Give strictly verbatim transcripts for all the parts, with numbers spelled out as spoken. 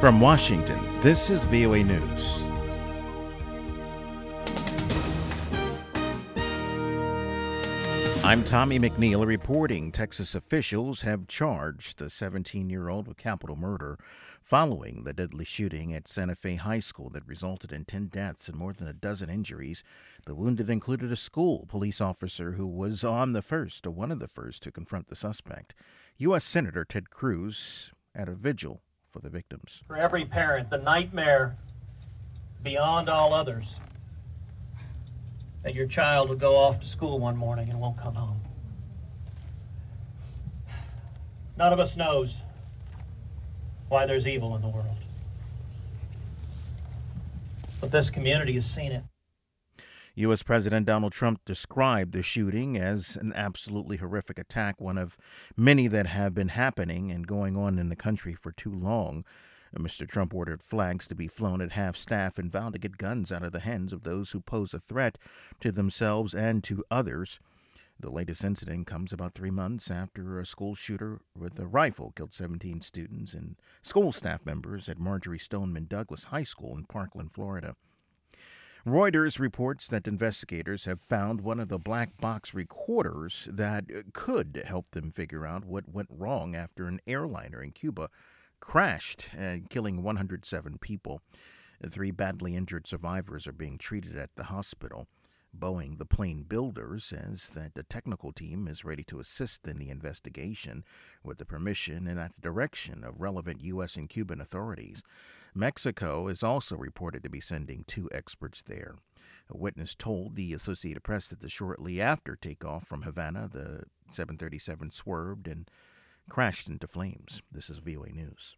From Washington, this is V O A News. I'm Tommy McNeil reporting Texas officials have charged the seventeen-year-old with capital murder following the deadly shooting at Santa Fe High School that resulted in ten deaths and more than a dozen injuries. The wounded included a school police officer who was on the first, or one of the first, to confront the suspect. U S Senator Ted Cruz at a vigil for the victims. For every parent, the nightmare beyond all others that your child will go off to school one morning and won't come home. None of us knows why there's evil in the world. But this community has seen it. U S. President Donald Trump described the shooting as an absolutely horrific attack, one of many that have been happening and going on in the country for too long. Mister Trump ordered flags to be flown at half-staff and vowed to get guns out of the hands of those who pose a threat to themselves and to others. The latest incident comes about three months after a school shooter with a rifle killed seventeen students and school staff members at Marjory Stoneman Douglas High School in Parkland, Florida. Reuters reports that investigators have found one of the black box recorders that could help them figure out what went wrong after an airliner in Cuba crashed, uh, killing one hundred seven people. Three badly injured survivors are being treated at the hospital. Boeing, the plane builder, says that the technical team is ready to assist in the investigation with the permission and at the direction of relevant U S and Cuban authorities. Mexico is also reported to be sending two experts there. A witness told the Associated Press that the shortly after takeoff from Havana, the seven thirty-seven swerved and crashed into flames. This is V O A News.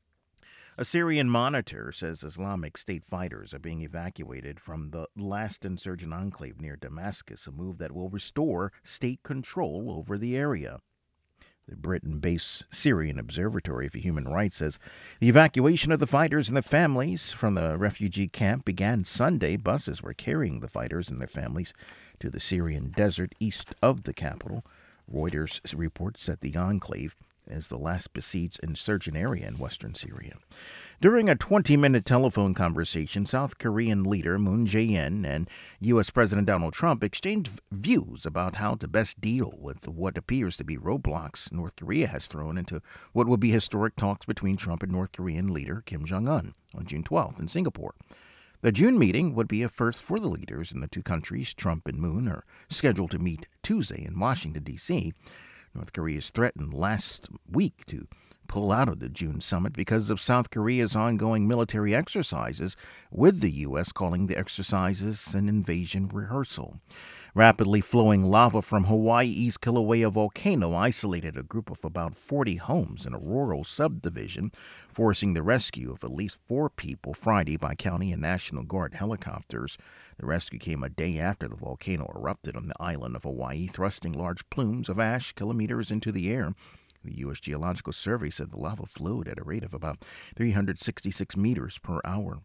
A Syrian monitor says Islamic State fighters are being evacuated from the last insurgent enclave near Damascus, a move that will restore state control over the area. The Britain-based Syrian Observatory for Human Rights says the evacuation of the fighters and their families from the refugee camp began Sunday. Buses were carrying the fighters and their families to the Syrian desert east of the capital. Reuters reports that the enclave is the last besieged insurgent area in western Syria. During a twenty-minute telephone conversation, South Korean leader Moon Jae-in and U S. President Donald Trump exchanged views about how to best deal with what appears to be roadblocks North Korea has thrown into what will be historic talks between Trump and North Korean leader Kim Jong-un on June twelfth in Singapore. The June meeting would be a first for the leaders in the two countries. Trump and Moon are scheduled to meet Tuesday in Washington, D C North Korea threatened last week to pull out of the June summit because of South Korea's ongoing military exercises, with the U S calling the exercises an invasion rehearsal. Rapidly flowing lava from Hawaii's Kilauea volcano isolated a group of about forty homes in a rural subdivision, forcing the rescue of at least four people Friday by county and National Guard helicopters. The rescue came a day after the volcano erupted on the island of Hawaii, thrusting large plumes of ash kilometers into the air. The U S. Geological Survey said the lava flowed at a rate of about three hundred sixty-six meters per hour.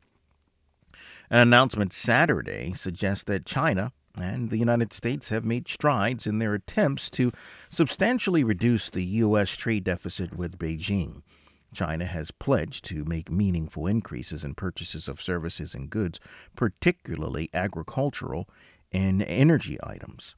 An announcement Saturday suggests that China and the United States have made strides in their attempts to substantially reduce the U S trade deficit with Beijing. China has pledged to make meaningful increases in purchases of services and goods, particularly agricultural and energy items.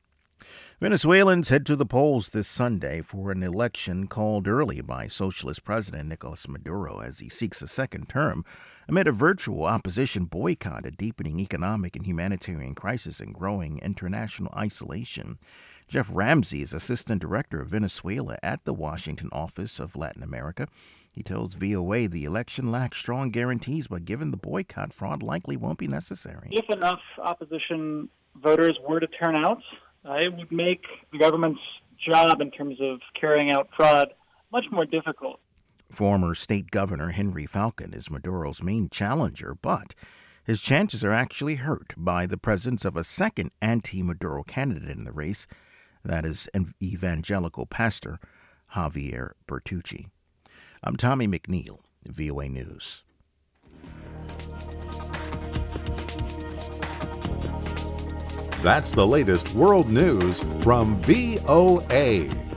Venezuelans head to the polls this Sunday for an election called early by Socialist President Nicolas Maduro as he seeks a second term amid a virtual opposition boycott, a deepening economic and humanitarian crisis, and growing international isolation. Jeff Ramsey is Assistant Director of Venezuela at the Washington Office of Latin America. He tells V O A the election lacks strong guarantees, but given the boycott, fraud likely won't be necessary. If enough opposition voters were to turn out, uh, it would make the government's job in terms of carrying out fraud much more difficult. Former state governor Henry Falcon is Maduro's main challenger, but his chances are actually hurt by the presence of a second anti-Maduro candidate in the race. That is evangelical pastor Javier Bertucci. I'm Tommy McNeil, V O A News. That's the latest world news from V O A.